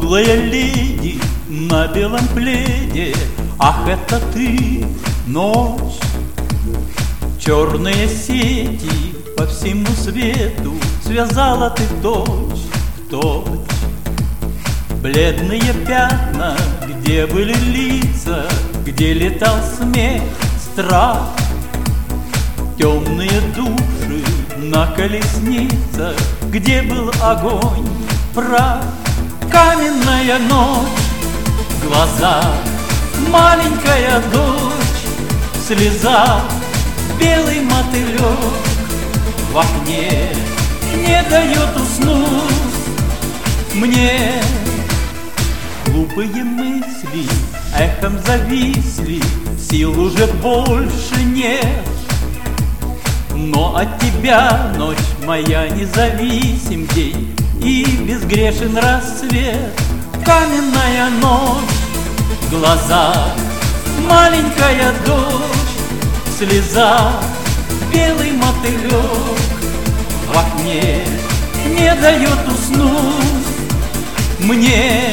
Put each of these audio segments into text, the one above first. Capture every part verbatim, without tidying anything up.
Смуглая леди на белом пледе, ах, это ты, ночь. Черные сети по всему свету связала ты точь в точь. Бледные пятна, где были лица, где летал смех, страх. Темные души на колесницах, где был огонь, прах. Каменная ночь в глазах, маленькая дочь в слезах, белый мотылек в окне не дает уснуть мне. Глупые мысли эхом зависли, сил уже больше нет. Но от тебя, ночь моя, независим день и безгрешен рассвет. Каменная ночь в глазах, маленькая дочь в слезах, белый мотылек в окне не дает уснуть мне.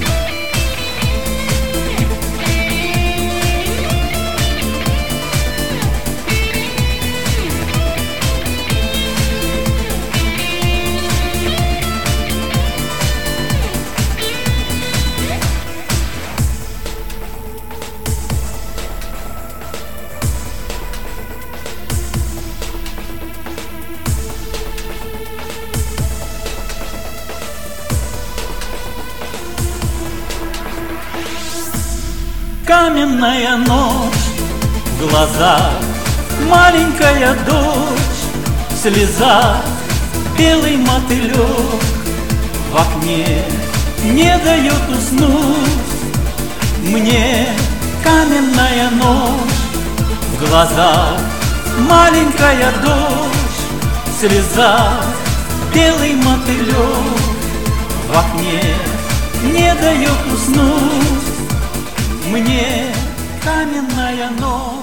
Каменная ночь в глазах, маленькая дочь в слезах, белый мотылек в окне не дает уснуть мне. Каменная ночь в глазах, маленькая дочь в слезах, белый мотылек в окне не дает уснуть мне. Каменная ночь.